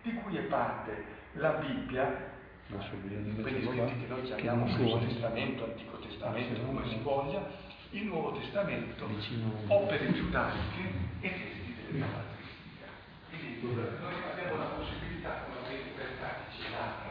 di cui è parte la Bibbia, quelli scritti che noi chiamiamo Nuovo Testamento, Antico Testamento, come si voglia, il Nuovo Testamento, opere giudaiche e testi delle patristica. Quindi noi abbiamo la possibilità, come avete per pratici,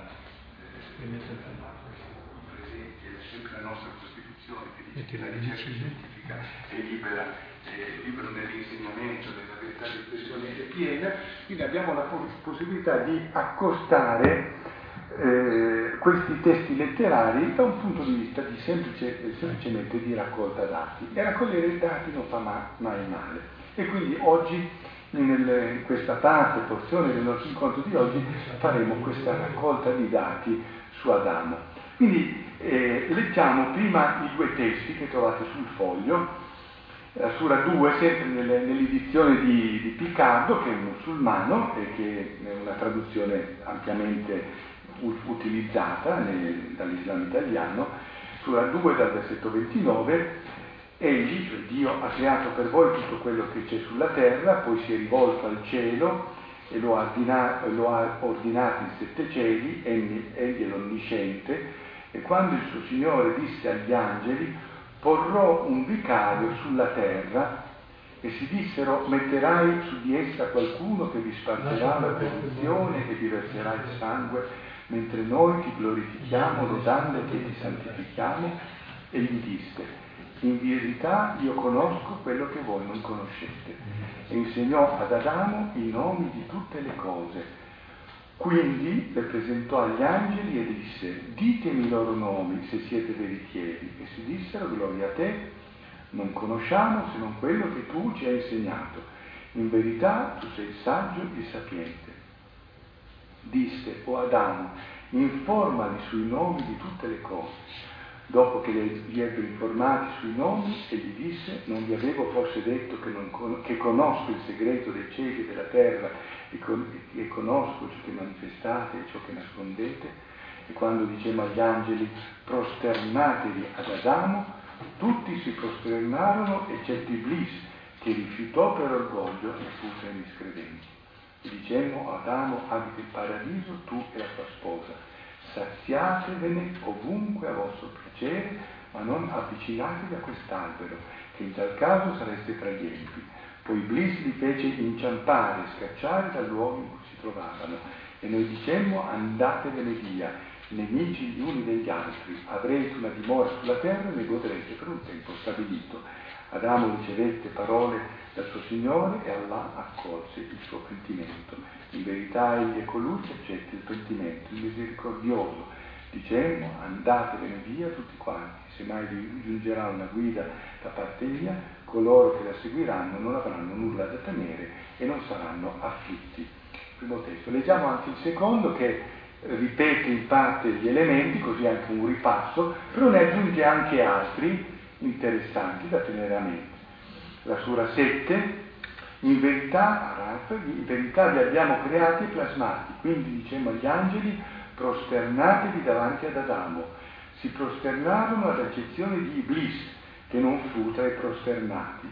presenti, è sempre la nostra Costituzione che dice che la ricerca scientifica è libera nell'insegnamento, nella verità di espressione è piena, quindi abbiamo la possibilità di accostare questi testi letterari da un punto di vista di semplicemente di raccolta dati, e raccogliere dati non fa mai male. E quindi oggi, in questa porzione del nostro incontro di oggi, faremo questa raccolta di dati su Adamo. Quindi leggiamo prima i due testi che trovate sul foglio. La Sura 2, sempre nell'edizione di Picardo, che è un musulmano e che è una traduzione ampiamente utilizzata dall'Islam italiano. Sura 2 dal versetto 29: egli, cioè Dio, ha creato per voi tutto quello che c'è sulla terra, poi si è rivolto al cielo e lo ha ordinato in 7 cieli, egli è l'onnisciente, e quando il suo Signore disse agli angeli: porrò un vicario sulla terra, e si dissero: metterai su di essa qualcuno che vi spargerà la perdizione e vi verserà il sangue, mentre noi ti glorifichiamo lodando che ti santifichiamo. E gli disse: in verità io conosco quello che voi non conoscete. E insegnò ad Adamo i nomi di tutte le cose. Quindi le presentò agli angeli e disse: ditemi i loro nomi, se siete veritieri. E si dissero: gloria a te, non conosciamo se non quello che tu ci hai insegnato. In verità tu sei saggio e sapiente. Disse: o Adamo, informali sui nomi di tutte le cose. Dopo che li ebbe informati sui nomi, egli disse: non vi avevo forse detto che conosco il segreto dei cieli e della terra, e conosco ciò che manifestate e ciò che nascondete? E quando dicemmo agli angeli: prosternatevi ad Adamo, tutti si prosternarono, eccetto Iblis, che rifiutò per orgoglio e fu tra i miscredenti. E dicemmo: Adamo, abita il paradiso, tu e la tua sposa. Saziatevene ovunque a vostro piacere, ma non avvicinatevi a quest'albero, che in tal caso sareste tra gli empi. Poi Iblis li fece inciampare e scacciare dal luogo in cui si trovavano. E noi dicemmo: andatevene via, nemici gli uni degli altri, avrete una dimora sulla terra e ne godrete per un tempo stabilito. Adamo ricevette parole dal suo Signore e Allah accolse il suo pentimento. In verità egli è colui che accetta il pentimento, il misericordioso. Dicemmo: andatevene via tutti quanti, se mai vi giungerà una guida da parte mia, coloro che la seguiranno non avranno nulla da temere e non saranno afflitti. Primo testo. Leggiamo anche il secondo, che ripete in parte gli elementi, così anche un ripasso, però ne aggiunge anche altri interessanti da tenere a mente. La Sura 7: in verità vi abbiamo creati e plasmati, quindi dicemmo agli angeli: prosternatevi davanti ad Adamo. Si prosternarono ad eccezione di Iblis, che non fu tra i prosternati.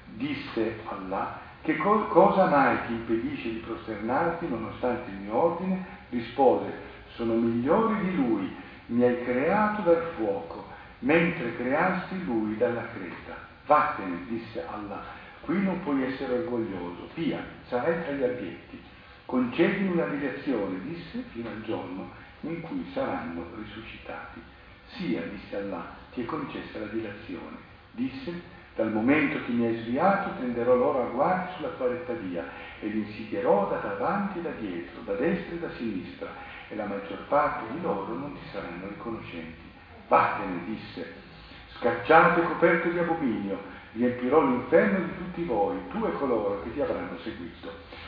Disse Allah: che cosa mai ti impedisce di prosternarti nonostante il mio ordine? Rispose: sono migliori di lui, mi hai creato dal fuoco, mentre creasti lui dalla creta. Vattene, disse Allah, qui non puoi essere orgoglioso, via, sarai tra gli abietti. Concedimi una direzione, disse, fino al giorno in cui saranno risuscitati. Sia, disse Allah, ti è concessa la direzione. Disse: dal momento che mi hai sviato tenderò loro a guardi sulla tua retta via e li insidierò da davanti e da dietro, da destra e da sinistra, e la maggior parte di loro non ti saranno riconoscenti. Vattene, disse, scacciate coperto di abominio, riempirò l'inferno di tutti voi, tu e coloro che ti avranno seguito.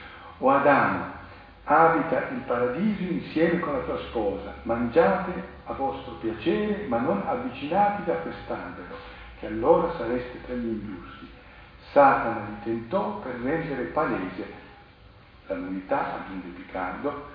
O Adamo, abita il paradiso insieme con la tua sposa, mangiate a vostro piacere, ma non avvicinatevi a quest'albero, che allora sareste tra gli ingiusti. Satana li tentò per rendere palese la nullità, aggiunge Picardo,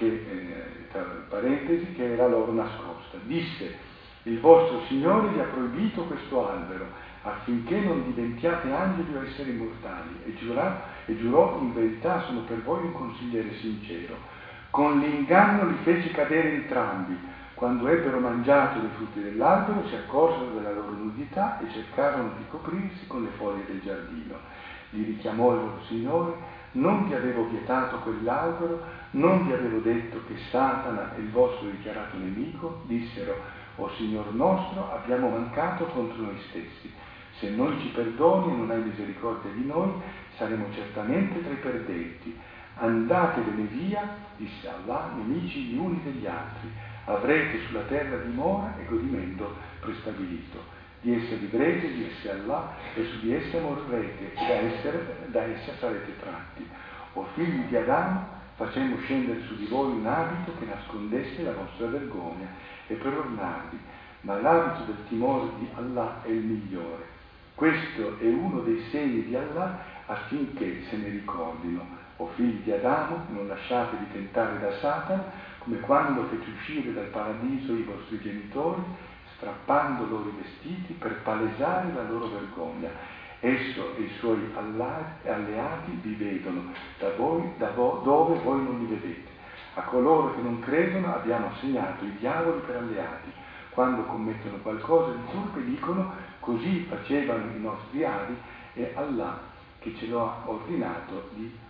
che tra parentesi, che era loro nascosta. Disse: il vostro Signore vi ha proibito questo albero, affinché non diventiate angeli o esseri mortali, e giurò: in verità sono per voi un consigliere sincero. Con l'inganno li fece cadere entrambi. Quando ebbero mangiato dei frutti dell'albero si accorsero della loro nudità e cercarono di coprirsi con le foglie del giardino. Li richiamò il loro Signore: non vi avevo vietato quell'albero? Non vi avevo detto che Satana è il vostro dichiarato nemico? Dissero: o Signor nostro, abbiamo mancato contro noi stessi. Se non ci perdoni e non hai misericordia di noi, saremo certamente tra i perdenti. Andatevene via, disse Allah, nemici gli uni degli altri. Avrete sulla terra dimora e godimento prestabilito. Di essa vivrete, disse Allah, e su di essa morrete, e da essa sarete tratti. O figli di Adamo, facemmo scendere su di voi un abito che nascondesse la vostra vergogna e per ornarvi, ma l'abito del timore di Allah è il migliore. Questo è uno dei segni di Allah affinché se ne ricordino. O figli di Adamo, non lasciatevi tentare da Satana, come quando fece uscire dal paradiso i vostri genitori, strappando loro i vestiti per palesare la loro vergogna. Esso e i suoi alleati vi vedono dove voi non li vedete. A coloro che non credono abbiamo assegnato i diavoli per alleati. Quando commettono qualcosa di turpe dicono: così facevano i nostri avi, e Allah che ce lo ha ordinato.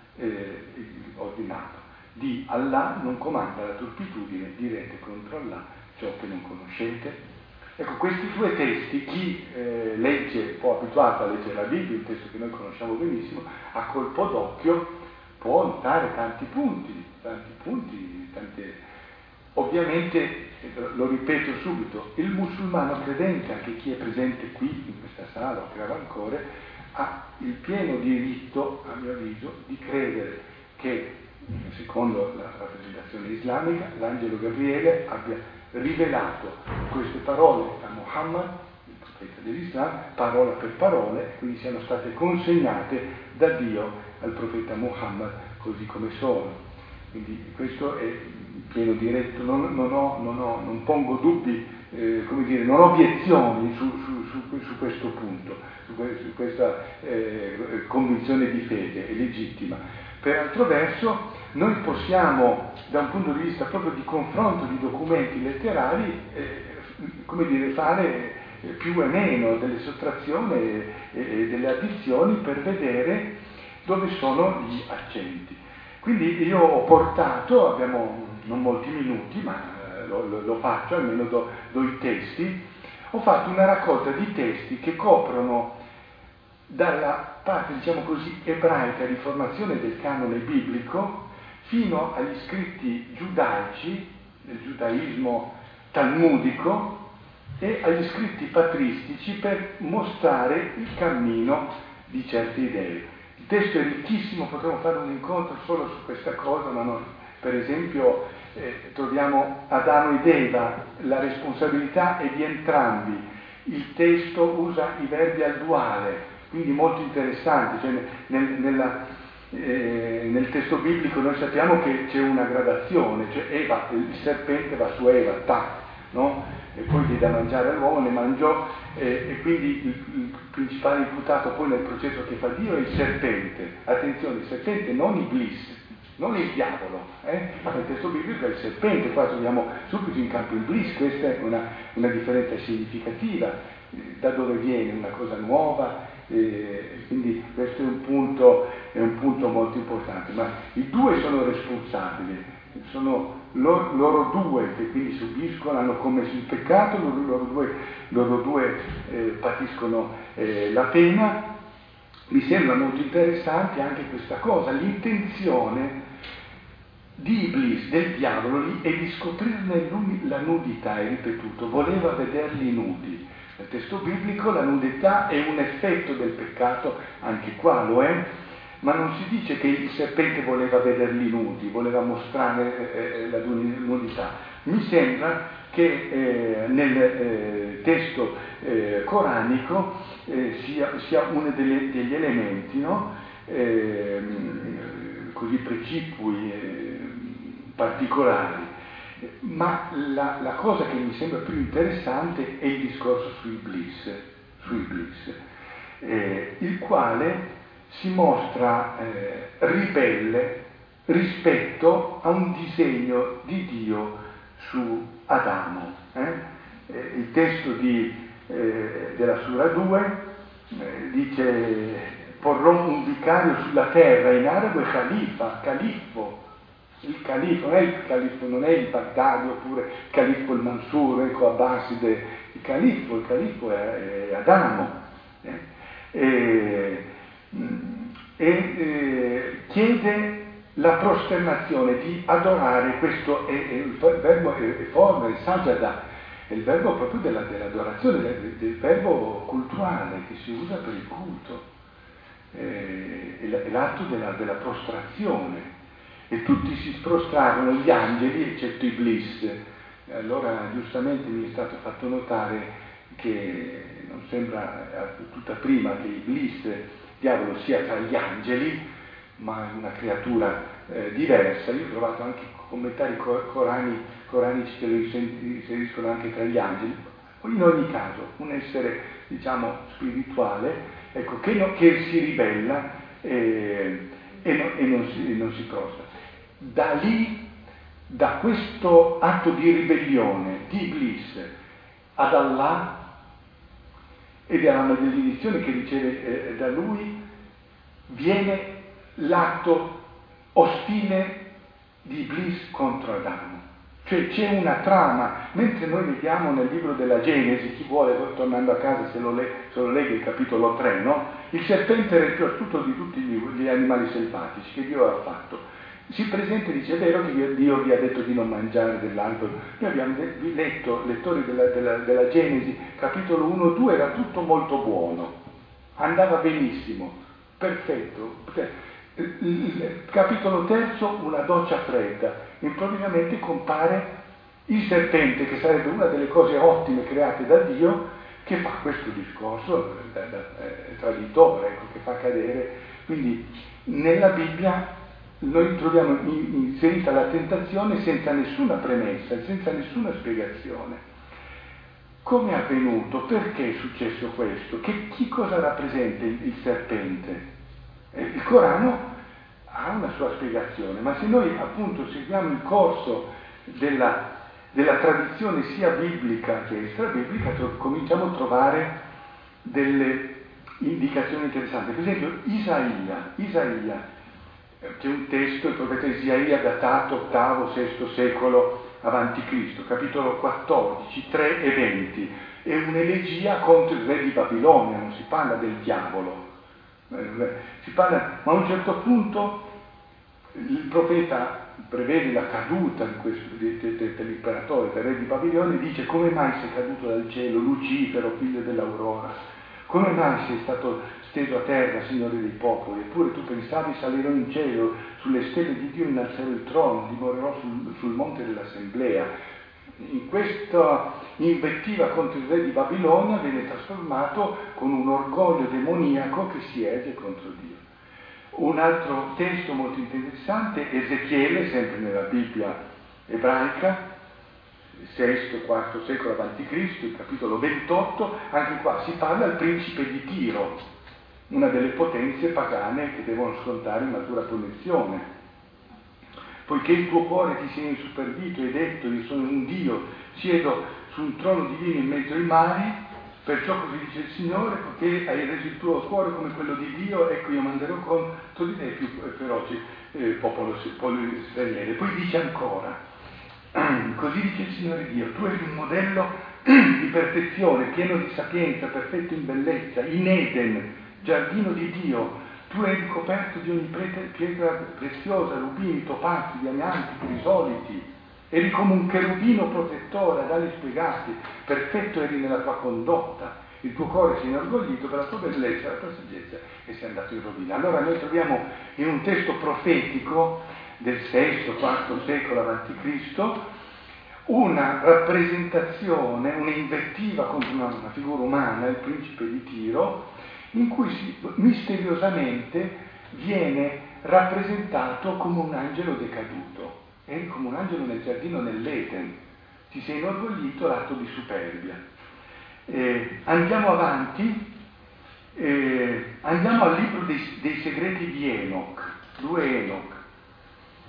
Di Allah non comanda la turpitudine, direte contro Allah ciò che non conoscete. Ecco, questi due testi, chi legge, un po' abituato a leggere la Bibbia, un testo che noi conosciamo benissimo, a colpo d'occhio può notare tanti punti, ovviamente, lo ripeto subito, il musulmano credente, anche chi è presente qui in questa sala o Travancore, ha il pieno diritto, a mio avviso, di credere che, secondo la rappresentazione islamica, l'angelo Gabriele abbia rivelato queste parole a Muhammad, il profeta dell'Islam, parola per parola, e quindi siano state consegnate da Dio al profeta Muhammad così come sono. Quindi questo è pieno diretto, non pongo dubbi, non ho obiezioni su questo punto, su questa convinzione di fede, è legittima. Per altro verso, noi possiamo, da un punto di vista proprio di confronto di documenti letterari, fare più e meno delle sottrazioni e delle addizioni per vedere dove sono gli accenti. Quindi io ho portato, abbiamo non molti minuti, ma lo faccio, almeno do i testi, ho fatto una raccolta di testi che coprono dalla parte, diciamo così, ebraica di formazione del canone biblico fino agli scritti giudaici, del giudaismo talmudico, e agli scritti patristici per mostrare il cammino di certe idee. Il testo è ricchissimo, potremmo fare un incontro solo su questa cosa, ma non. Per esempio troviamo Adamo ed Eva, la responsabilità è di entrambi. Il testo usa i verbi al duale, quindi molto interessante. Cioè, nel testo biblico noi sappiamo che c'è una gradazione, cioè Eva, il serpente va su Eva, tac, no? E poi gli dà mangiare all'uomo, ne mangiò, e quindi il principale imputato poi nel processo che fa Dio è il serpente. Attenzione, il serpente non Iblis, non il diavolo, nel testo biblico è il serpente, qua troviamo subito in campo Iblis. Questa è una differenza significativa, da dove viene una cosa nuova, quindi questo è un punto molto importante. Ma i due sono responsabili, sono loro due che quindi subiscono, hanno commesso il peccato, loro due patiscono la pena. Mi sembra molto interessante anche questa cosa, l'intenzione di Iblis, del diavolo, lì, è di scoprirne la nudità, è ripetuto, voleva vederli nudi. Nel testo biblico la nudità è un effetto del peccato, anche qua lo è, ma non si dice che il serpente voleva vederli nudi, voleva mostrare la nudità. Mi sembra che nel testo coranico sia uno degli elementi, no? Così precipui, particolari. Ma la cosa che mi sembra più interessante è il discorso su Iblis, il quale si mostra ribelle rispetto a un disegno di Dio su Adamo. Il testo della Sura 2 dice: porrò un vicario sulla terra, in arabo è califfo. Il califfo non è il Baghdadi oppure il califfo il Mansur, ecco, Abbaside. Il califfo è Adamo. Chiede la prosternazione, di adorare. Questo il verbo è forte, sajada, è il verbo proprio dell'adorazione, del verbo culturale che si usa per il culto, è l'atto della prostrazione. E tutti si prostrarono, gli angeli, eccetto Iblis. Allora giustamente mi è stato fatto notare che non sembra tutta prima che Iblis, diavolo, sia tra gli angeli, ma è una creatura diversa. Io ho trovato anche commentari coranici che lo inseriscono anche tra gli angeli. In ogni caso, un essere, diciamo, spirituale, ecco, che si ribella e non si prostra. Da lì, da questo atto di ribellione di Iblis ad Allah e dalla maledizione che riceve da lui, viene l'atto ostile di Iblis contro Adamo. Cioè c'è una trama, mentre noi vediamo nel libro della Genesi, chi vuole, tornando a casa, se lo legge il capitolo 3, no? Il serpente era il più astuto di tutti gli animali selvatici che Dio aveva fatto. Si presenta e dice: è vero che Dio vi ha detto di non mangiare dell'albero? Noi abbiamo letto, lettori della Genesi, capitolo 1-2, era tutto molto buono, andava benissimo, perfetto. Il capitolo 3, una doccia fredda, improvvisamente compare il serpente, che sarebbe una delle cose ottime create da Dio, che fa questo discorso traditore, ecco, che fa cadere. Quindi nella Bibbia noi troviamo inserita la tentazione senza nessuna premessa, senza nessuna spiegazione. Come è avvenuto? Perché è successo questo? Che cosa rappresenta il serpente? Il Corano ha una sua spiegazione, ma se noi appunto seguiamo il corso della tradizione sia biblica che extrabiblica, cominciamo a trovare delle indicazioni interessanti. Per esempio Isaia, c'è un testo, il profeta Isaia, datato VIII-VI secolo avanti Cristo, capitolo 14, 3 e 20, è un'elegia contro il re di Babilonia, non si parla del diavolo, si parla, ma a un certo punto il profeta prevede la caduta dell'imperatore, del re di Babilonia, e dice: come mai sei caduto dal cielo, Lucifero, figlio dell'aurora? Come mai sei stato steso a terra, Signore dei popoli? Eppure tu pensavi: salirò in cielo, sulle stelle di Dio innalzerò il trono, dimorerò sul monte dell'assemblea. In questa invettiva contro il re di Babilonia viene trasformato con un orgoglio demoniaco che si erge contro Dio. Un altro testo molto interessante, Ezechiele, sempre nella Bibbia ebraica, VI-IV secolo avanti Cristo, il capitolo 28, anche qua si parla del principe di Tiro, una delle potenze pagane che devono scontare matura punizione. Poiché il tuo cuore ti sia insuperbito e hai detto: io sono un Dio, siedo su un trono divino in mezzo ai mari, perciò così dice il Signore, poiché hai reso il tuo cuore come quello di Dio, ecco io manderò contro di te più feroci popoli stranieri. Poi dice ancora: così dice il Signore Dio, tu eri un modello di perfezione, pieno di sapienza, perfetto in bellezza, in Eden, giardino di Dio. Tu eri ricoperto di ogni pietra preziosa, rubini, topazi, diamanti, crisoliti. Eri come un cherubino protettore ad ali spiegati, perfetto eri nella tua condotta. Il tuo cuore si è inorgoglito per la tua bellezza, la tua saggezza, e sei andato in rovina. Allora noi troviamo in un testo profetico del VI-IV secolo avanti Cristo una rappresentazione, un'invettiva contro una figura umana, il principe di Tiro, in cui misteriosamente viene rappresentato come un angelo decaduto. Eri come un angelo nel giardino nell'Eden, ti sei inorgoglito, l'atto di superbia. Andiamo avanti, andiamo al libro dei segreti di Enoch, 2 Enoch.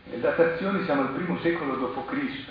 Datazione, siamo al primo secolo d.C.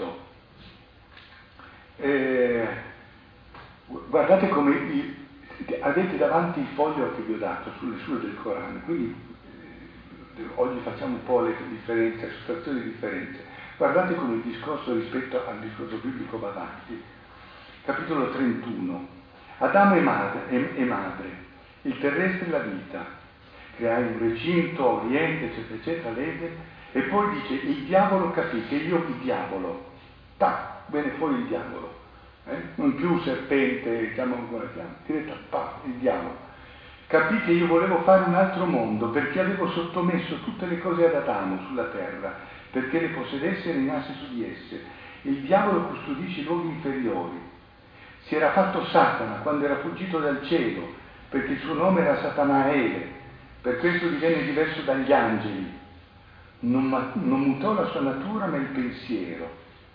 Guardate come avete davanti il foglio che vi ho dato sulle sure del Corano, quindi oggi facciamo un po' le differenze, associazioni di differenze. Guardate come il discorso rispetto al discorso biblico va avanti. Capitolo 31. Adamo e madre, il terrestre e la vita. Creai un recinto, oriente, eccetera, eccetera, legge. E poi dice, il diavolo capì che io il diavolo, viene fuori il diavolo, non più serpente, diretta, il diavolo. Capì che io volevo fare un altro mondo, perché avevo sottomesso tutte le cose ad Adamo sulla terra, perché le possedesse e regnasse su di esse. Il diavolo custodisce i luoghi inferiori. Si era fatto Satana quando era fuggito dal cielo, perché il suo nome era Satanaele, per questo divenne diverso dagli angeli. Non mutò la sua natura ma il pensiero.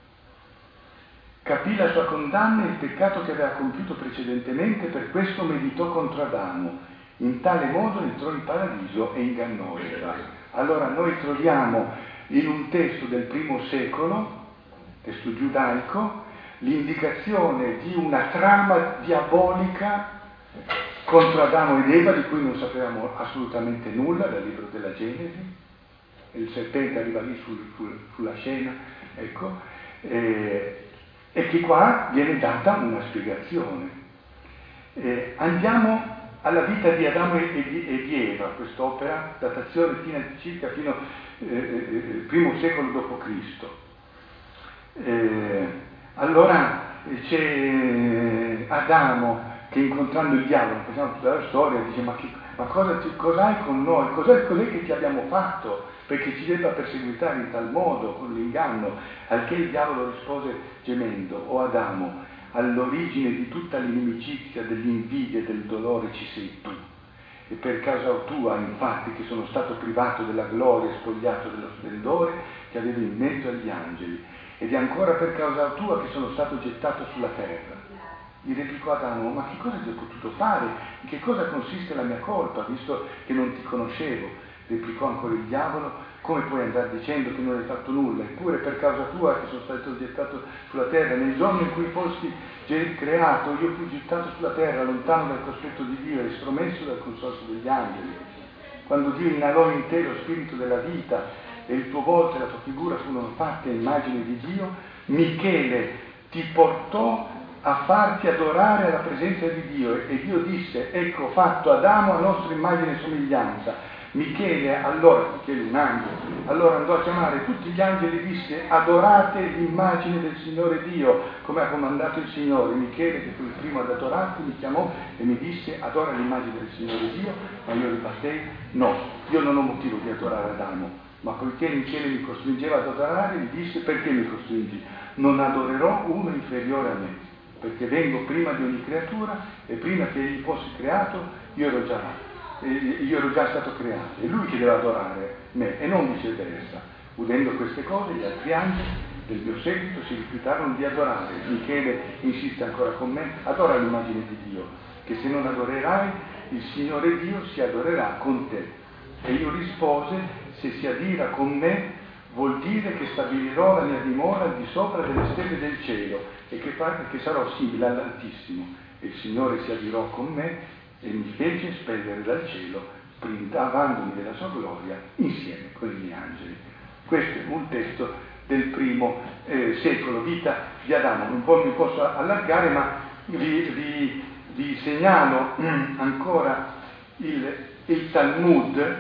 Capì la sua condanna e il peccato che aveva compiuto precedentemente, per questo meditò contro Adamo. In tale modo entrò in paradiso e ingannò Eva. Allora noi troviamo in un testo del primo secolo, testo giudaico, l'indicazione di una trama diabolica contro Adamo ed Eva, di cui non sapevamo assolutamente nulla dal libro della Genesi. Il serpente arriva lì sulla scena, ecco, e che qua viene data una spiegazione. Andiamo alla vita di Adamo e di Eva, quest'opera, datazione fino al primo secolo d.C. Allora c'è Adamo che, incontrando il diavolo, facciamo tutta la storia, dice ma cos'hai con noi? Cos'è che ti abbiamo fatto perché ci debba perseguitare in tal modo, con l'inganno? Al che il diavolo rispose gemendo: o Adamo, all'origine di tutta l'inimicizia, dell'invidia e del dolore ci sei tu, e per causa tua, infatti, che sono stato privato della gloria e spogliato dello splendore che avevi in mezzo agli angeli, ed è ancora per causa tua che sono stato gettato sulla terra. Gli replicò Adamo: ma che cosa ti ho potuto fare? In che cosa consiste la mia colpa, visto che non ti conoscevo? Replicò ancora il diavolo: come puoi andare dicendo che non hai fatto nulla? Eppure per causa tua che sono stato gettato sulla terra. Nel giorno in cui fosti creato, io fui gettato sulla terra, lontano dal cospetto di Dio, estromesso dal consorzio degli angeli. Quando Dio inalò in te lo spirito della vita e il tuo volto e la tua figura furono fatte a immagine di Dio, Michele ti portò a farti adorare alla presenza di Dio, e Dio disse: ecco, fatto Adamo a nostra immagine e somiglianza. Michele, un angelo, allora andò a chiamare tutti gli angeli e disse: adorate l'immagine del Signore Dio, come ha comandato il Signore. Michele, che fu il primo ad adorarti, mi chiamò e mi disse: adora l'immagine del Signore Dio. Ma io ribattei: no, io non ho motivo di adorare Adamo. Ma poiché Michele mi costringeva ad adorare, gli disse: perché mi costringi? Non adorerò uno inferiore a me, perché vengo prima di ogni creatura, e prima che egli fosse creato io ero già stato creato. È lui che deve adorare me e non viceversa. Udendo queste cose, gli altri angeli del mio seguito si rifiutarono di adorare. Michele insiste ancora con me: adora l'immagine di Dio, che se non adorerai il Signore Dio si adorerà con te. E io rispose: se si adira con me vuol dire che stabilirò la mia dimora al di sopra delle stelle del cielo e che sarò simile all'Altissimo. E il Signore si adirò con me e mi fece spellere dal cielo, privandomi della sua gloria insieme con i miei angeli. Questo è un testo del primo secolo, vita di Adamo. Un po' mi posso allargare, ma vi segnalo ancora il Talmud.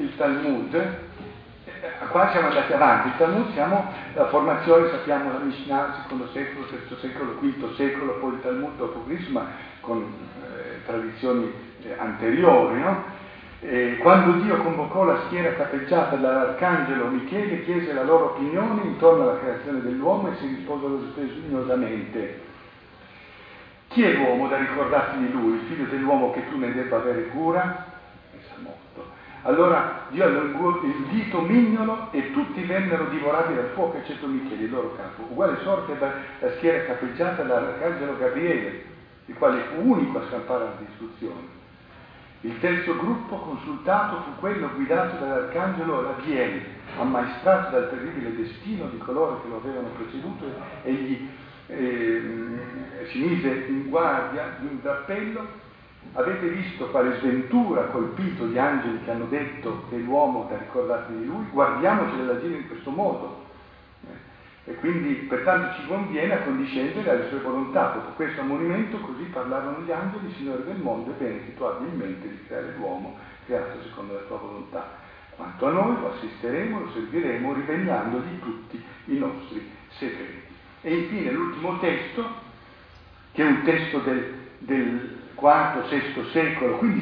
Qua siamo andati avanti. Il Talmud, siamo la formazione, sappiamo, la Mishnah, secondo secolo, terzo secolo, quinto secolo, poi il Talmud dopo Cristo, ma con tradizioni anteriori, no? Quando Dio convocò la schiera capeggiata dall'arcangelo Michele, chiese la loro opinione intorno alla creazione dell'uomo e si risposero spesognosamente: chi è l'uomo da ricordarti di lui, il figlio dell'uomo, che tu ne debba avere cura? E sa morto. Allora Dio allungò il dito mignolo e tutti vennero divorati dal fuoco, eccetto Michele, il loro capo. Uguale sorte ebbe la schiera capeggiata dall'arcangelo Gabriele, il quale fu unico a scampare la distruzione. Il terzo gruppo consultato fu quello guidato dall'arcangelo Raziel, ammaestrato dal terribile destino di coloro che lo avevano preceduto, egli si mise in guardia di un drappello. Avete visto quale sventura ha colpito gli angeli che hanno detto che l'uomo da ricordarsi di lui? Guardiamoci dell'agire in questo modo. E quindi pertanto ci conviene accondiscendere alle sue volontà. Dopo questo ammonimento così parlarono gli angeli: Signore del mondo, è bene che tu abbia in mente di creare l'uomo creato secondo la tua volontà. Quanto a noi lo assisteremo, lo serviremo, rivelandogli tutti i nostri segreti. E infine l'ultimo testo, che è un testo del IV-VI secolo, quindi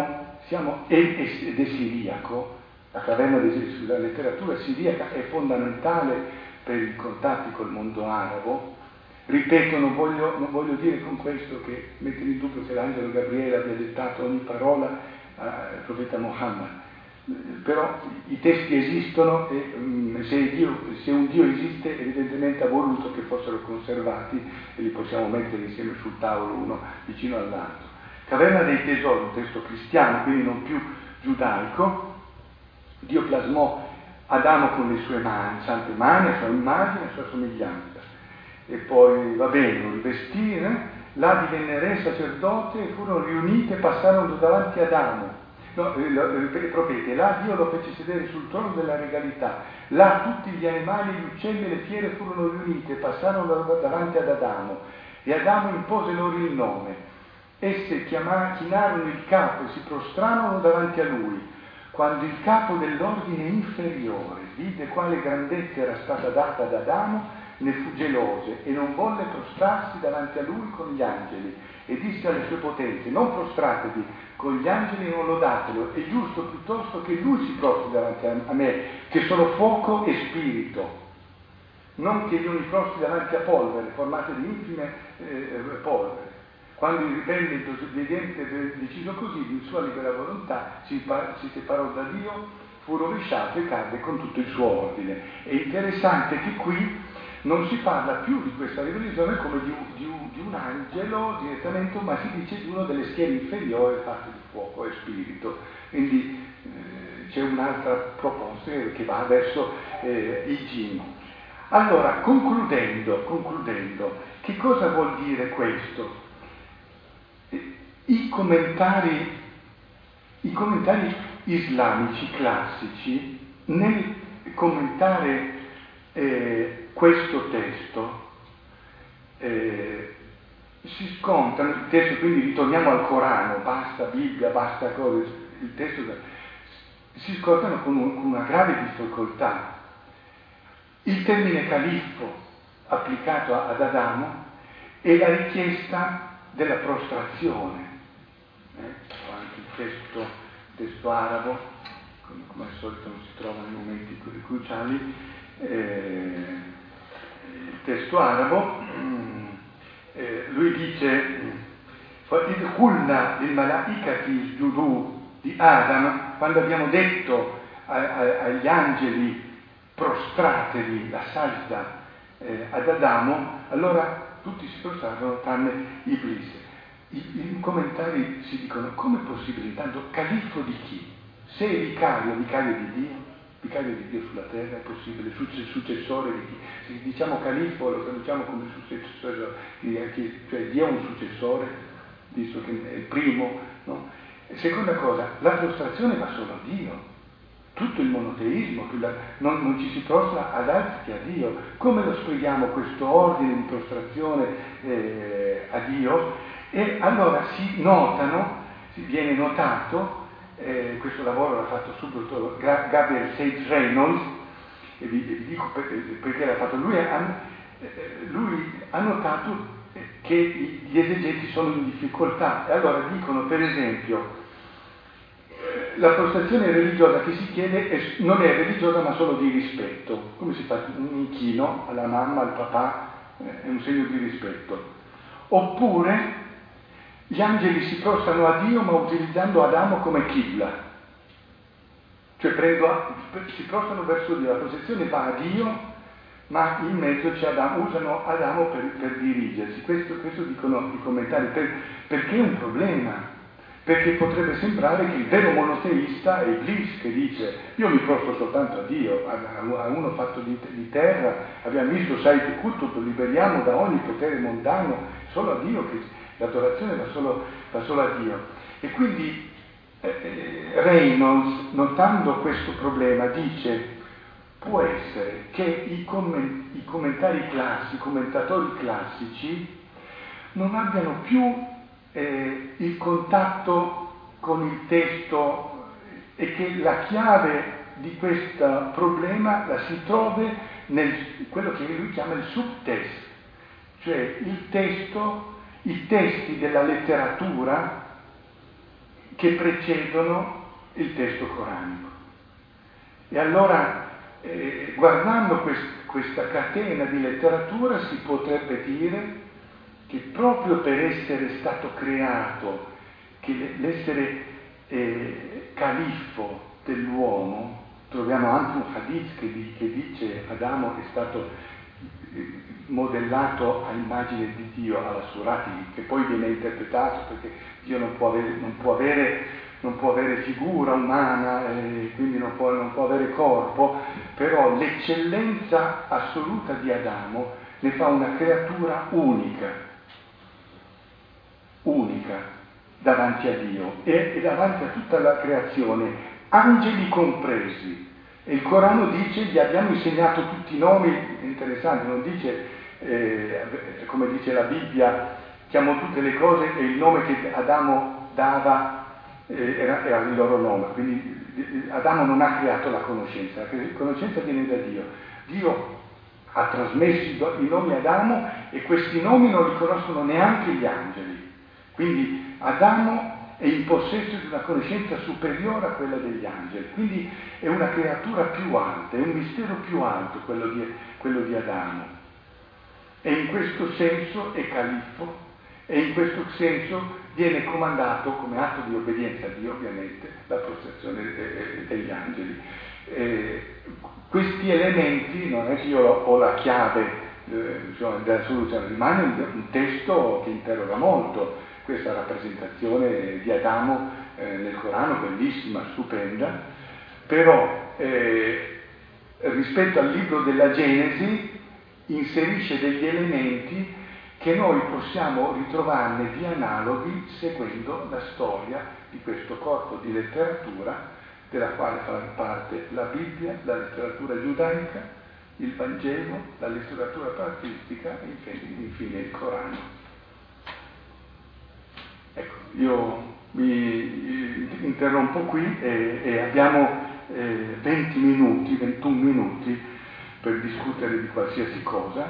ed è siriaco. La letteratura siriaca è fondamentale per i contatti col mondo arabo. Ripeto, non voglio dire con questo che mettere in dubbio che l'angelo Gabriele abbia dettato ogni parola al profeta Muhammad, però i testi esistono e se un Dio esiste, evidentemente ha voluto che fossero conservati e li possiamo mettere insieme sul tavolo uno vicino all'altro. Caverna dei tesori, un testo cristiano, quindi non più giudaico. Dio plasmò Adamo con le sue mani, sante mani, a sua immagine, a sua somiglianza. E poi, va bene, lo rivestì, là divenne re, sacerdote, e furono riuniti e passarono davanti ad Adamo. No, i profeti, là Dio lo fece sedere sul trono della regalità. Là tutti gli animali, gli uccelli e le fiere furono riuniti e passarono davanti ad Adamo. E Adamo impose loro il nome. Esse chinarono il capo e si prostrarono davanti a lui. Quando il capo dell'ordine inferiore vide quale grandezza era stata data ad Adamo, ne fu geloso e non volle prostrarsi davanti a lui con gli angeli, e disse alle sue potenze: non prostratevi con gli angeli, non lodatelo, è giusto piuttosto che lui si prostri davanti a me, che sono fuoco e spirito, non che io mi prostri davanti a polvere, formate di infime polvere. Quando il ribelle il disobbediente deciso così, di sua libera volontà, si separò da Dio, fu rovesciato e cadde con tutto il suo ordine. È interessante che qui non si parla più di questa rivelazione come di un angelo direttamente, ma si dice di uno delle schiere inferiori fatte di fuoco e spirito. Quindi c'è un'altra proposta che va verso i jinn. Allora, concludendo, che cosa vuol dire questo? I commentari islamici classici, nel commentare questo testo, si scontrano, il testo, quindi ritorniamo al Corano, basta Bibbia, basta cose, il testo, si scontrano con una grave difficoltà. Il termine califfo applicato ad Adamo è la richiesta della prostrazione. Anche il testo arabo, come al solito non si trova nei momenti cruciali, il testo arabo, lui dice: il kulna il malaikati giudù di Adam, quando abbiamo detto agli angeli prostratevi, la sajda ad Adamo, allora tutti si prostrarono tranne Iblis. I commentari si dicono: come è possibile? Intanto, califfo di chi? Se è vicario di Dio sulla terra, è possibile, successore di chi? Se diciamo califfo lo traduciamo come successore, cioè Dio è un successore, visto che è il primo, no? E seconda cosa, la prostrazione va solo a Dio. Tutto il monoteismo, non ci si prostra ad altri che a Dio. Come lo spieghiamo questo ordine di prostrazione a Dio? E allora viene notato, questo lavoro l'ha fatto subito Gabriel Sage Reynolds, e vi dico perché l'ha fatto lui ha notato che gli esegeti sono in difficoltà, e allora dicono, per esempio, la prostrazione religiosa che si chiede non è religiosa ma solo di rispetto. Come si fa? Un inchino alla mamma, al papà, è un segno di rispetto. Oppure gli angeli si prostrano a Dio ma utilizzando Adamo come qibla, cioè si prostrano verso Dio, la prostrazione va a Dio ma in mezzo c'è Adamo, usano Adamo per dirigersi. Questo dicono i commentari, perché è un problema. perché potrebbe sembrare che il vero monoteista è Iblis, che dice io mi prostro soltanto a Dio, a uno fatto di terra, abbiamo visto Said Qutb, liberiamo da ogni potere mondano, solo a Dio, che l'adorazione va solo a Dio. E quindi Reynolds, notando questo problema, dice può essere che i commentatori classici non abbiano più il contatto con il testo e che la chiave di questo problema la si trovi nel quello che lui chiama il subtesto, cioè i testi della letteratura che precedono il testo coranico. E allora, guardando questa catena di letteratura, si potrebbe dire che proprio per essere stato creato, che l'essere califfo dell'uomo, troviamo anche un hadith che dice Adamo è stato modellato a immagine di Dio, alla surati, che poi viene interpretato perché Dio non può avere figura umana, quindi non può avere corpo, però l'eccellenza assoluta di Adamo ne fa una creatura unica davanti a Dio e davanti a tutta la creazione, angeli compresi. E il Corano dice, gli abbiamo insegnato tutti i nomi, è interessante, non dice, come dice la Bibbia, chiamò tutte le cose e il nome che Adamo dava era il loro nome. Quindi Adamo non ha creato la conoscenza viene da Dio. Dio ha trasmesso i nomi a Adamo e questi nomi non li conoscono neanche gli angeli. Quindi Adamo è in possesso di una conoscenza superiore a quella degli angeli, quindi è una creatura più alta, è un mistero più alto quello di Adamo. E in questo senso è califfo, e in questo senso viene comandato come atto di obbedienza a Dio, ovviamente, la prostrazione degli angeli. Questi elementi, non è che io ho la chiave della soluzione, rimane un testo che interroga molto questa rappresentazione di Adamo nel Corano, bellissima, stupenda, però rispetto al libro della Genesi inserisce degli elementi che noi possiamo ritrovarne di analoghi seguendo la storia di questo corpo di letteratura della quale fa parte la Bibbia, la letteratura giudaica, il Vangelo, la letteratura patristica e infine il Corano. Ecco, io mi interrompo qui e abbiamo 20 minuti, 21 minuti per discutere di qualsiasi cosa,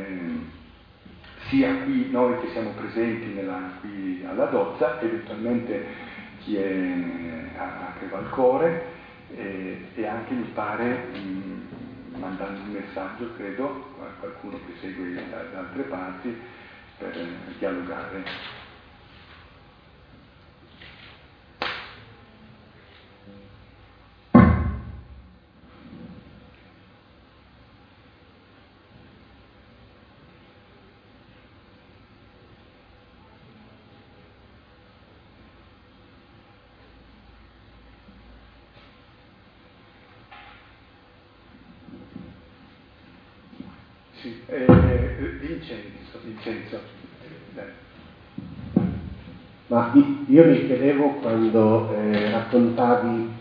sia qui noi che siamo presenti qui alla Dozza, eventualmente chi è a Crevalcore e anche mi pare mandando un messaggio, credo, a qualcuno che segue da altre parti per dialogare. Sì, Vincenzo. Ma io mi chiedevo quando raccontavi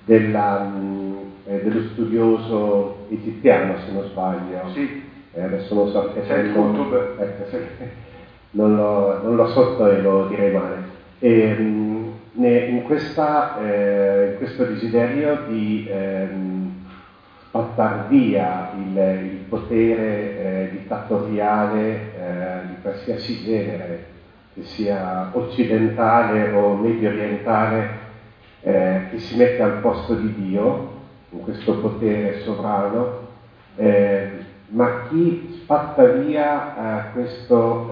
dello studioso egiziano, se non sbaglio. Sì. Adesso non so che Said Qutb. Non lo so e lo direi male. In questo desiderio di spazzar via il potere dittatoriale di qualsiasi genere, che sia occidentale o medio orientale, che si mette al posto di Dio, in questo potere sovrano, ma chi spazza via questo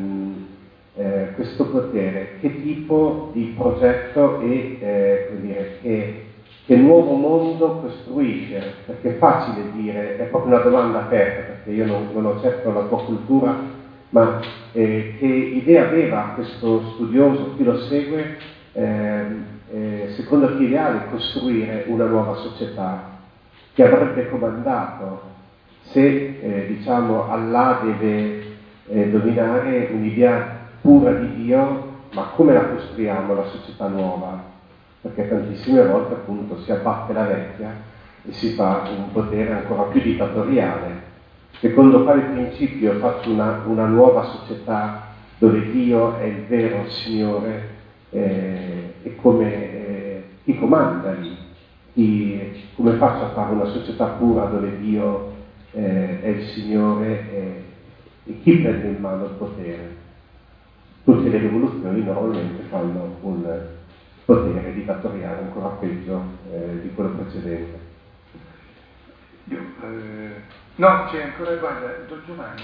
potere, che tipo di progetto e che nuovo mondo costruisce? Perché è facile dire, è proprio una domanda aperta, perché io non ho certo la tua cultura, ma che idea aveva questo studioso, chi lo segue, secondo che ideale, costruire una nuova società che avrebbe comandato se, diciamo, Allah deve dominare un'idea pura di Dio, ma come la costruiamo la società nuova? Perché tantissime volte appunto si abbatte la vecchia e si fa un potere ancora più dittatoriale. Secondo quale principio faccio una nuova società dove Dio è il vero Signore e come chi comanda lì? Come faccio a fare una società pura dove Dio è il Signore e chi prende in mano il potere? Tutte le rivoluzioni normalmente fanno un potere dittatoriale ancora peggio di quello precedente. No, c'è ancora, guarda, Don Giovanni.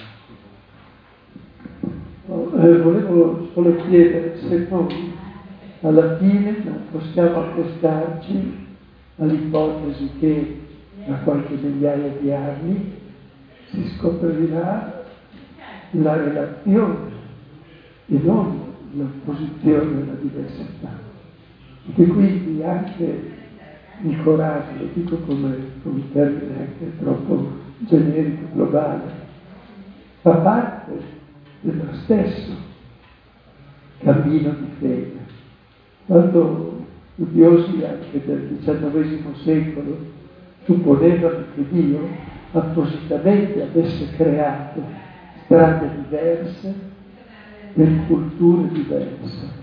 Volevo solo chiedere se noi alla fine non possiamo accostarci all'ipotesi che da qualche migliaia di anni si scoprirà la relazione e non l'opposizione alla diversità. E che quindi anche il coraggio, lo dico come un termine anche troppo generico, globale, fa parte dello stesso cammino di fede. Quando studiosi anche del XIX secolo supponevano che Dio appositamente avesse creato strade diverse per culture diverse.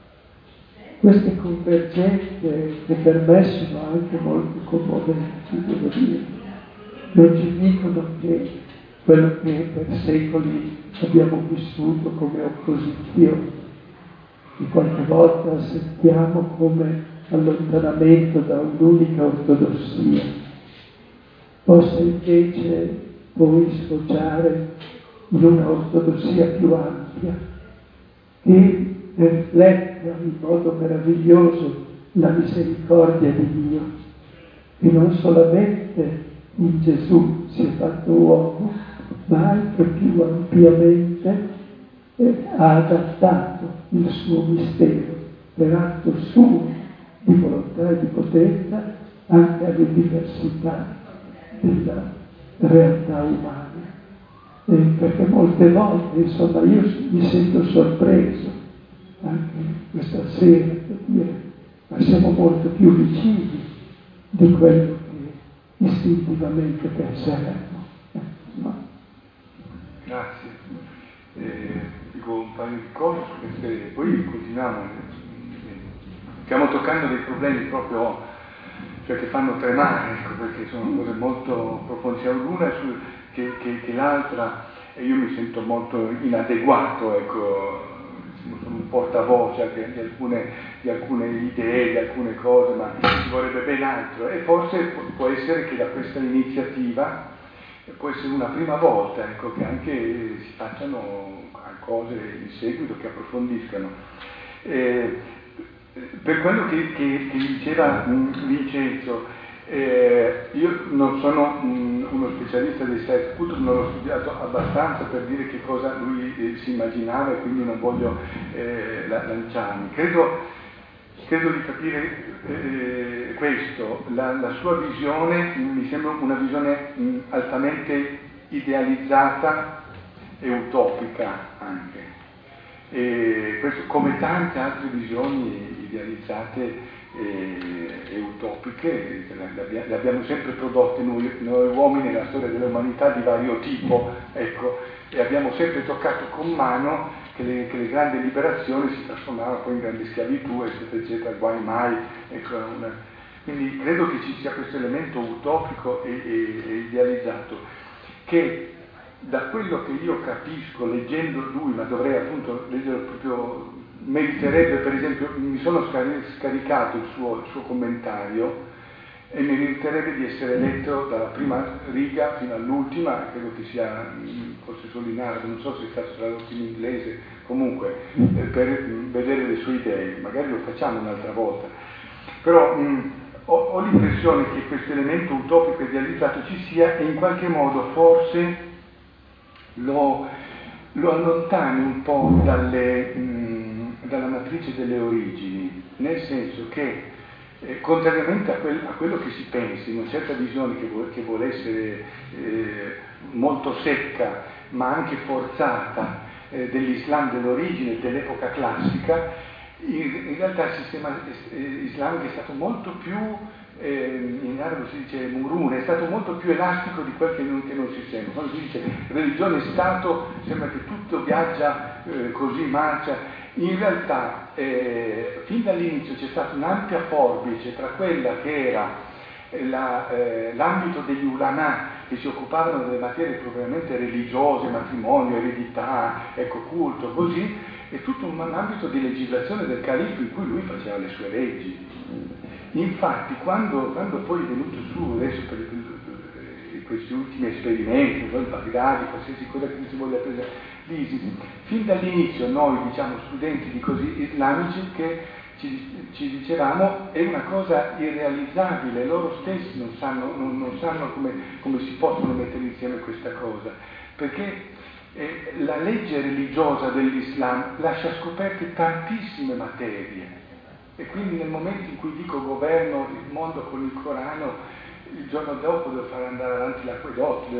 Queste convergenze, che per me sono anche molto commoventi, devo dire, non ci dicono che quello che per secoli abbiamo vissuto come opposizione, che qualche volta sentiamo come allontanamento da un'unica ortodossia, possa invece poi sfociare in una ortodossia più ampia, che rifletta in modo meraviglioso la misericordia di Dio, che non solamente in Gesù si è fatto uomo, ma anche più ampiamente ha adattato il suo mistero per atto suo di volontà e di potenza anche alle diversità della realtà umana. Perché molte volte, insomma, io mi sento sorpreso anche questa sera per dire, ma siamo molto più vicini di quello che istintivamente penseremmo. No? Grazie. Dico un paio di cose su queste, poi continuiamo. Stiamo toccando dei problemi proprio, cioè, che fanno tremare, ecco, perché sono cose molto profonde, sia l'una che l'altra, e io mi sento molto inadeguato, ecco, sono un portavoce anche di alcune idee, di alcune cose, ma ci vorrebbe ben altro, e forse può essere che da questa iniziativa può essere una prima volta, ecco, che anche si facciano cose in seguito che approfondiscano. Per quello che diceva Vincenzo, io non sono uno specialista dei sette, purtroppo non l'ho studiato abbastanza per dire che cosa lui si immaginava, e quindi non voglio lanciarmi. Credo di capire questo, la sua visione mi sembra una visione altamente idealizzata e utopica anche, e questo come tante altre visioni idealizzate e utopiche le abbiamo sempre prodotte noi uomini nella storia dell'umanità di vario tipo, ecco, e abbiamo sempre toccato con mano che le grandi liberazioni si trasformavano poi in grande schiavitù, eccetera, eccetera, guai mai, ecco, quindi credo che ci sia questo elemento utopico e idealizzato, che da quello che io capisco leggendo lui, ma dovrei appunto leggerlo proprio, meriterebbe, per esempio, mi sono scaricato il suo commentario e meriterebbe di essere letto dalla prima riga fino all'ultima, credo che sia forse solo in arabo, non so se è stato tradotto in inglese, comunque per vedere le sue idee, magari lo facciamo un'altra volta, però ho l'impressione che questo elemento utopico idealizzato ci sia e in qualche modo forse lo allontani un po' dalla matrice delle origini, nel senso che contrariamente a quello che si pensi, in una certa visione che vuole essere molto secca ma anche forzata dell'Islam dell'origine, dell'epoca classica, in realtà il sistema islamico è stato molto più, in arabo si dice murune, è stato molto più elastico di quel che non si sente. Quando si dice religione e Stato sembra che tutto viaggia così, marcia. In realtà fin dall'inizio c'è stata un'ampia forbice tra quella che era l'ambito degli ulama che si occupavano delle materie propriamente religiose, matrimonio, eredità, culto, così, e tutto un ambito di legislazione del califfo in cui lui faceva le sue leggi. Infatti quando poi è venuto su adesso per questi ultimi esperimenti, il Baghdadi, qualsiasi cosa che si voglia prendere, l'ISIS, fin dall'inizio noi, studenti di così islamici, che ci dicevamo è una cosa irrealizzabile, loro stessi non sanno come si possono mettere insieme questa cosa, perché la legge religiosa dell'Islam lascia scoperte tantissime materie, e quindi nel momento in cui dico governo il mondo con il Corano, il giorno dopo devo fare andare avanti l'acquedotto,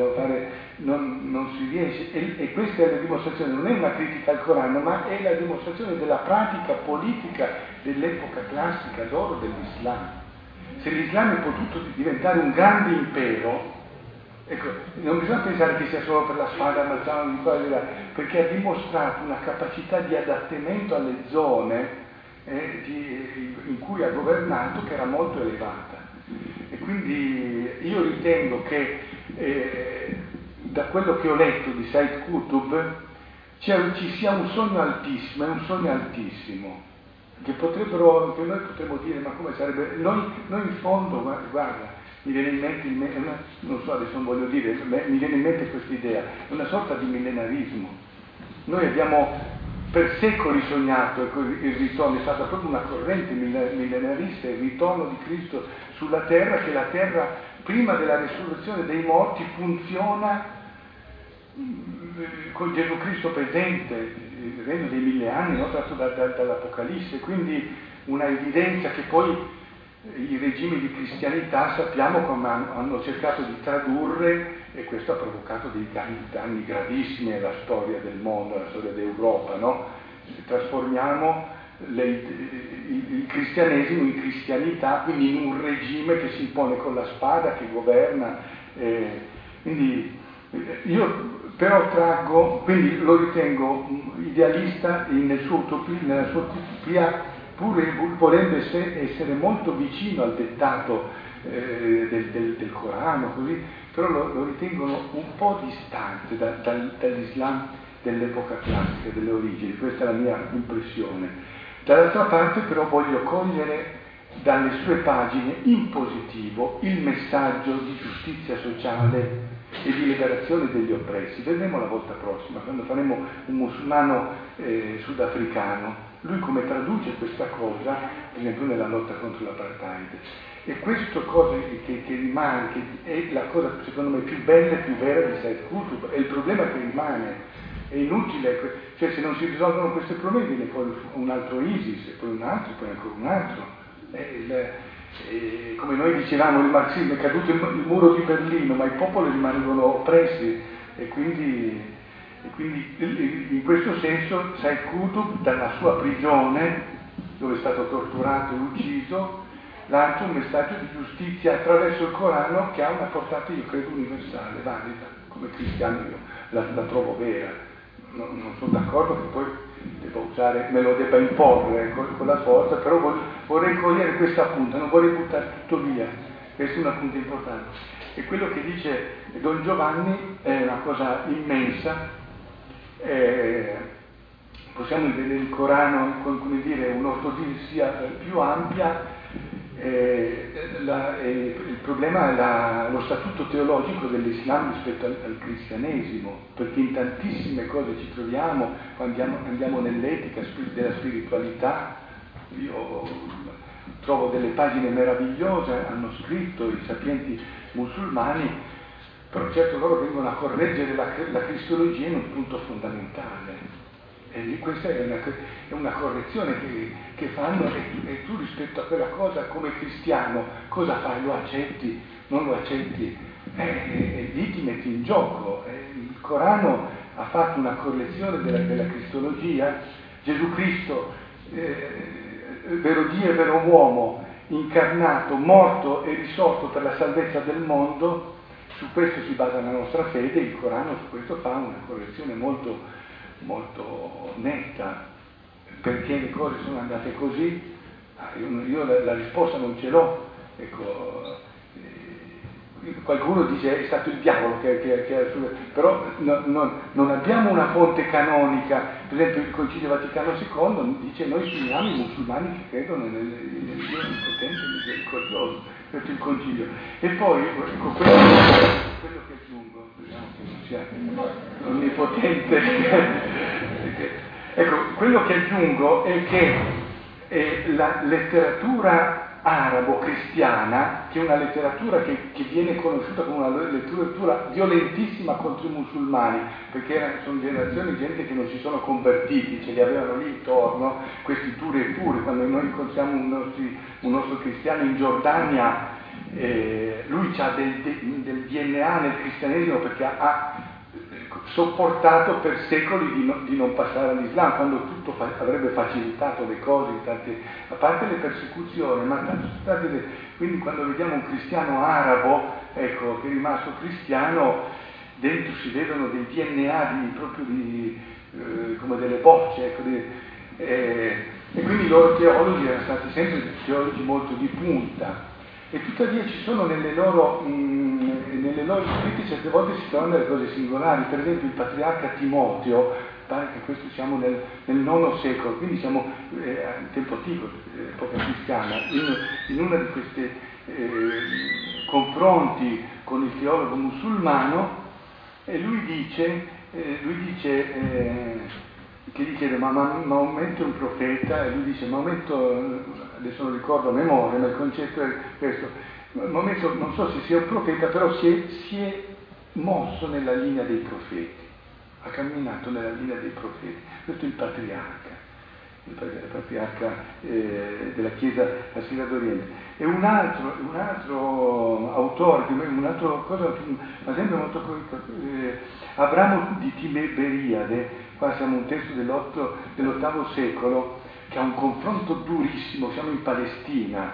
non si riesce, e questa è la dimostrazione, non è una critica al Corano, ma è la dimostrazione della pratica politica dell'epoca classica d'oro dell'Islam. Se l'Islam è potuto diventare un grande impero, non bisogna pensare che sia solo per la spada ammazzata di qua e di là, perché ha dimostrato una capacità di adattamento alle zone in cui ha governato, che era molto elevata. E quindi io ritengo che da quello che ho letto di Said Qutb ci sia un sogno altissimo, è un sogno altissimo, che noi potremmo dire, ma come sarebbe, noi in fondo, guarda, mi viene in mente, non so, adesso non voglio dire, mi viene in mente questa idea, è una sorta di millenarismo. Noi abbiamo per secoli sognato il ritorno, è stata proprio una corrente millenarista, il ritorno di Cristo sulla terra, che la terra prima della risurrezione dei morti funziona con Gesù Cristo presente, il regno dei 1000 anni, no? Tratto dall'Apocalisse, quindi una evidenza che poi i regimi di cristianità sappiamo come hanno cercato di tradurre, e questo ha provocato dei danni gravissimi nella storia del mondo, nella storia d'Europa, no? Trasformiamo il cristianesimo in cristianità, quindi in un regime che si impone con la spada, che governa, quindi io però quindi lo ritengo idealista nella sua utopia, pur volendo essere molto vicino al dettato del Corano, così, però lo ritengono un po' distante dall'Islam dell'epoca classica, delle origini. Questa è la mia impressione. Dall'altra parte però voglio cogliere dalle sue pagine in positivo il messaggio di giustizia sociale e di liberazione degli oppressi. Vedremo la volta prossima, quando faremo un musulmano sudafricano, lui come traduce questa cosa, per esempio nella lotta contro l'apartheid. E questo cosa che rimane, che è la cosa secondo me più bella e più vera di Said Qutb, è il problema che rimane. È inutile, cioè se non si risolvono questi problemi viene poi un altro ISIS, e poi un altro, e poi ancora un altro. Come noi dicevamo, il marxismo è caduto il muro di Berlino, ma i popoli rimangono oppressi, e quindi in questo senso Said Qutb, dalla sua prigione, dove è stato torturato e ucciso, lancia un messaggio di giustizia attraverso il Corano che ha una portata, io credo, universale, valida. Come cristiano io la trovo vera. Non sono d'accordo che poi me lo debba imporre con la forza, però vorrei cogliere questo appunto, non vorrei buttare tutto via. Questo è un appunto importante. E quello che dice Don Giovanni è una cosa immensa. Possiamo vedere il Corano con, come dire, un'ortodossia più ampia. Il problema è lo statuto teologico dell'Islam rispetto al cristianesimo, perché in tantissime cose ci troviamo, quando andiamo nell'etica della spiritualità. Io trovo delle pagine meravigliose, hanno scritto i sapienti musulmani, però certo loro vengono a correggere la cristologia in un punto fondamentale. E questa è una correzione che fanno, e tu rispetto a quella cosa come cristiano cosa fai? Lo accetti? Non lo accetti? Lì ti metti in gioco. Il Corano ha fatto una correzione della cristologia. Gesù Cristo, vero Dio e vero uomo, incarnato, morto e risorto per la salvezza del mondo, su questo si basa la nostra fede. Il Corano su questo fa una correzione molto, molto netta. Perché le cose sono andate così? Io la risposta non ce l'ho. Ecco, qualcuno dice è stato il diavolo però non abbiamo una fonte canonica. Per esempio il Concilio Vaticano II dice noi finiamo i musulmani che credono nel Dio onnipotente e misericordioso. Questo è il Concilio. E poi ecco, quello che aggiungo, vediamo che non sia onnipotente. Ecco, quello che aggiungo è che la letteratura arabo-cristiana, che è una letteratura che viene conosciuta come una letteratura violentissima contro i musulmani, perché sono generazioni di gente che non si sono convertiti, ce li avevano lì intorno, questi duri e puri. Quando noi incontriamo un nostro cristiano in Giordania, lui ha del DNA nel cristianesimo, perché ha sopportato per secoli di non passare all'Islam, quando tutto avrebbe facilitato le cose, a parte le persecuzioni, ma quindi quando vediamo un cristiano arabo, ecco, che è rimasto cristiano, dentro si vedono dei DNA come delle bocce, ecco, e quindi i loro teologi erano stati sempre teologi molto di punta. E tuttavia ci sono nelle loro scritti certe volte si trovano delle cose singolari. Per esempio il patriarca Timoteo, pare che questo siamo nel IX secolo, quindi siamo in tempo antico, epoca cristiana, in uno di questi confronti con il teologo musulmano, e lui dice che gli chiede ma Maometto è un profeta, e lui dice Maometto, adesso non ricordo a memoria, ma il concetto è questo: Maometto non so se sia un profeta, però si è mosso nella linea dei profeti, ha camminato nella linea dei profeti. Questo è il patriarca della Chiesa assiriana d'Oriente. E un altro autore, un'altra cosa che mi sembra molto Abramo di Tiberiade. Qua siamo un testo dell'VIII secolo, che ha un confronto durissimo. Siamo in Palestina,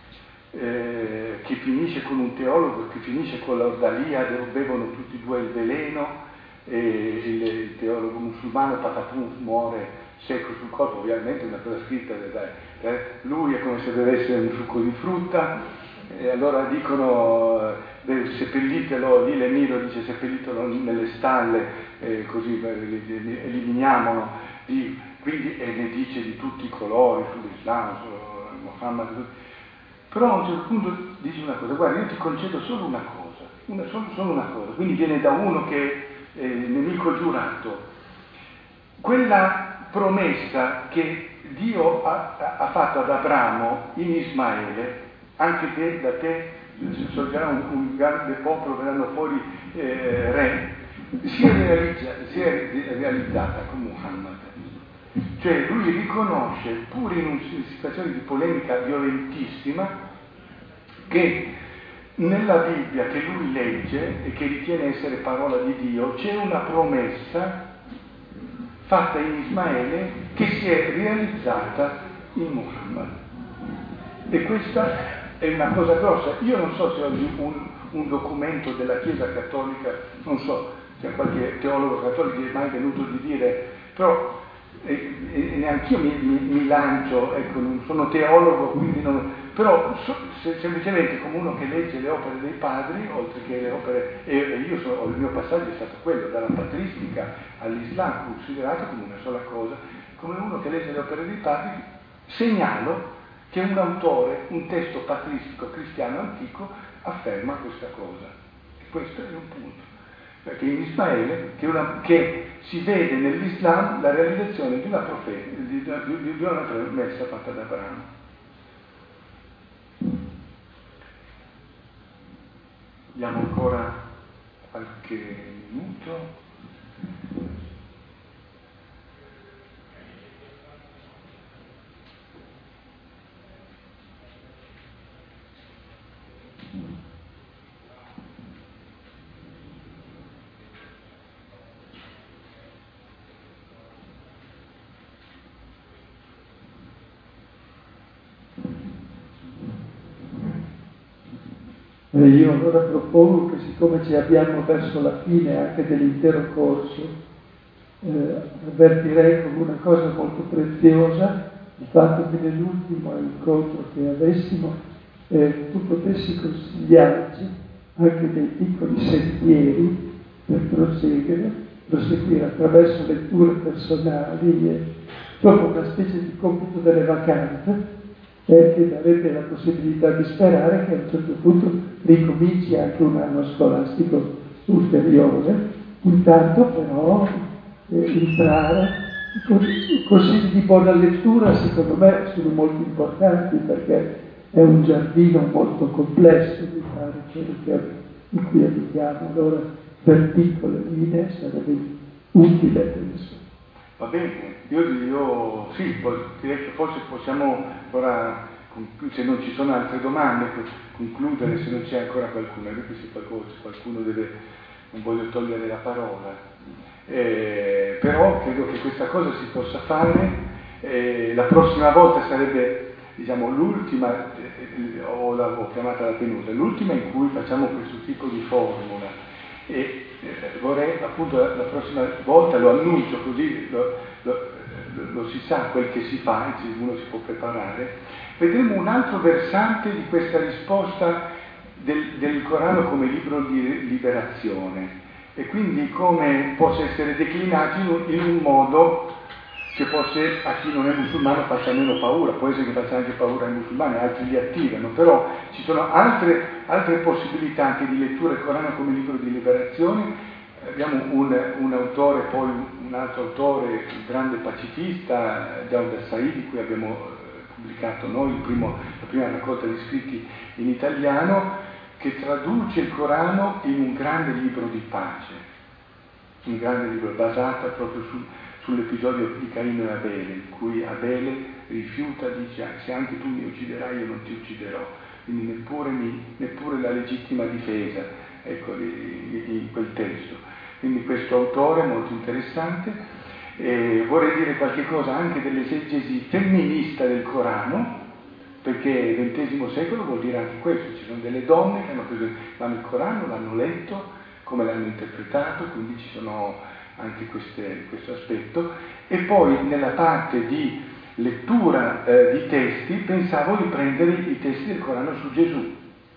che finisce con un teologo che finisce con l'ordalia, dove bevono tutti e due il veleno, e il teologo musulmano Patapun muore secco sul corpo. Ovviamente è una cosa scritta, lui è come se bevesse un succo di frutta, e allora dicono seppellitelo, lì l'Emiro dice seppellitelo nelle stalle, così eliminiamolo, quindi ne dice di tutti i colori sull'Islam, su Muhammad. Però a un certo punto dice una cosa: guarda, io ti concedo solo una cosa, solo una cosa. Quindi viene da uno che è nemico giurato. Quella promessa che Dio ha fatto ad Abramo in Ismaele, anche te, da te sorgerà un grande popolo, verranno fuori re, si è realizzata con Muhammad. Cioè lui riconosce, pur in una situazione di polemica violentissima, che nella Bibbia che lui legge e che ritiene essere parola di Dio c'è una promessa fatta in Ismaele che si è realizzata in Muhammad. E questa è una cosa grossa. Io non so se oggi un documento della Chiesa Cattolica, non so se qualche teologo cattolico è mai venuto di dire, però neanch'io mi lancio, ecco, non sono teologo, quindi però semplicemente come uno che legge le opere dei padri, oltre che le opere, e il mio passaggio è stato quello, dalla patristica all'Islam, considerato come una sola cosa, come uno che legge le opere dei padri, segnalo che un autore, un testo patristico cristiano antico, afferma questa cosa. E questo è un punto. Perché in Ismaele, che si vede nell'Islam la realizzazione di una promessa fatta da Abramo. Abbiamo ancora qualche minuto. Io allora propongo che, siccome ci abbiamo verso la fine anche dell'intero corso, avvertirei come una cosa molto preziosa il fatto che nell'ultimo incontro che avessimo tu potessi consigliarci anche dei piccoli sentieri per proseguire attraverso letture personali, insomma una specie di compito delle vacanze, che darebbe la possibilità di sperare che a un certo punto ricominci anche un anno scolastico ulteriore. Intanto però entrare, consigli di buona lettura secondo me sono molto importanti, perché è un giardino molto complesso di fare quello in cui abitiamo, allora per piccole linee sarebbe utile, penso. Va bene, io sì, direi che forse possiamo ora, se non ci sono altre domande, concludere, se non c'è ancora qualcuno, se qualcuno non voglio togliere la parola, però credo che questa cosa si possa fare, la prossima volta sarebbe, diciamo, l'ultima, o l'avevo chiamata la penultima, l'ultima in cui facciamo questo tipo di formula. E vorrei appunto la prossima volta, lo annuncio così lo si sa quel che si fa e uno si può preparare, vedremo un altro versante di questa risposta del Corano come libro di liberazione, e quindi come possa essere declinato in un modo che forse a chi non è musulmano faccia meno paura. Può essere che faccia anche paura ai musulmani, altri li attirano, però ci sono altre possibilità anche di lettura del Corano come libro di liberazione. Abbiamo un autore, poi un altro autore, un grande pacifista, Jawad Said, di cui abbiamo pubblicato noi la prima raccolta di scritti in italiano, che traduce il Corano in un grande libro di pace, un grande libro basato proprio sull'episodio di Caino e Abele, in cui Abele rifiuta, dice: se anche tu mi ucciderai io non ti ucciderò, quindi neppure la legittima difesa, ecco, in quel testo. Quindi questo autore è molto interessante. Vorrei dire qualche cosa anche dell'esegesi femminista del Corano, perché il XX secolo vuol dire anche questo: ci sono delle donne che hanno preso il Corano, l'hanno letto, come l'hanno interpretato, quindi ci sono anche questo aspetto. E poi nella parte di lettura di testi pensavo di prendere i testi del Corano su Gesù,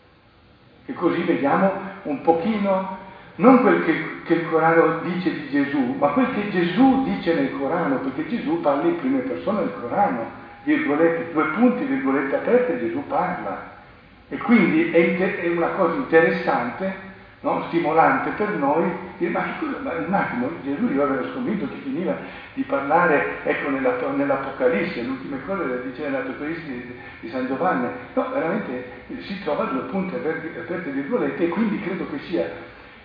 e così vediamo un pochino non quel che il Corano dice di Gesù, ma quel che Gesù dice nel Corano, perché Gesù parla in prima persona del Corano, virgolette, 2 punti, virgolette aperte, Gesù parla, e quindi è una cosa interessante, no? Stimolante per noi, dire: ma un attimo, Gesù io avevo sconvinto che finiva di parlare, ecco, nell'Apocalisse, le ultime cose le dice nell'Apocalisse di San Giovanni. No, veramente si trova 2 punti aperte virgolette, e quindi credo che sia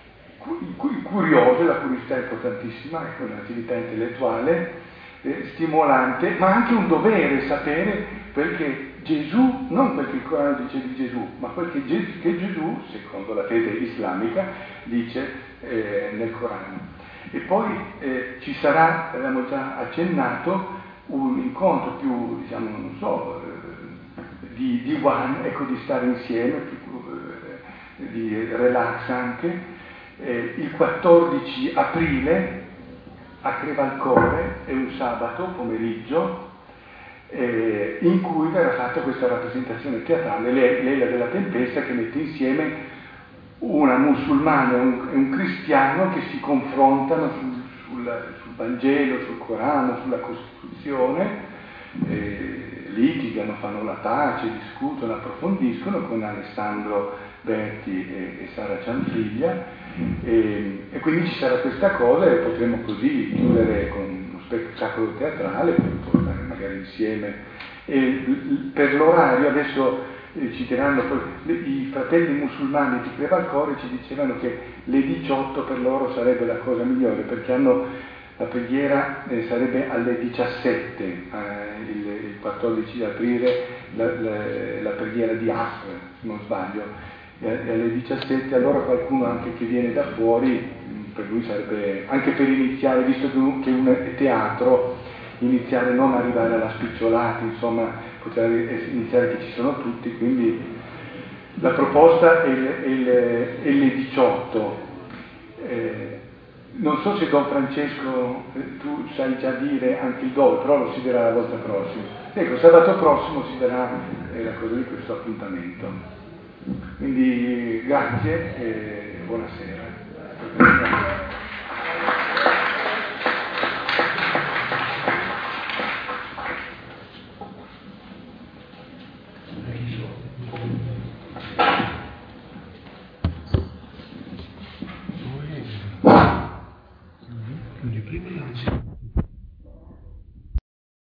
curioso, la curiosità è importantissima, ecco, un'attività intellettuale stimolante, ma anche un dovere sapere, perché Gesù, non quel che il Corano dice di Gesù, ma quel che Gesù, secondo la fede islamica, dice nel Corano. E poi ci sarà, abbiamo già accennato, un incontro più, diciamo, non so, di one, ecco, di stare insieme, di relax anche, il 14 aprile a Crevalcore, è un sabato pomeriggio, in cui verrà fatta questa rappresentazione teatrale, Leila della Tempesta, che mette insieme una musulmana e un cristiano che si confrontano sul Vangelo, sul Corano, sulla Costituzione, litigano, fanno la pace, discutono, approfondiscono, con Alessandro Berti e Sara Cianfriglia, e quindi ci sarà questa cosa, e potremo così chiudere con uno spettacolo teatrale, poi tornare magari insieme. E per l'orario adesso ci diranno, i fratelli musulmani di Crevalcore ci dicevano che le 18 per loro sarebbe la cosa migliore, perché hanno la preghiera sarebbe alle 17, il 14 aprile la preghiera di Asr, se non sbaglio, e alle 17, allora qualcuno anche che viene da fuori, per lui sarebbe, anche per iniziare, visto che è teatro, iniziare, non arrivare alla spicciolata, insomma, poter iniziare che ci sono tutti, quindi La proposta è le 18. Non so se Don Francesco tu sai già dire anche il dove, però lo si dirà la volta prossima. Ecco, sabato prossimo si darà la cosa di questo appuntamento. Quindi grazie e buonasera.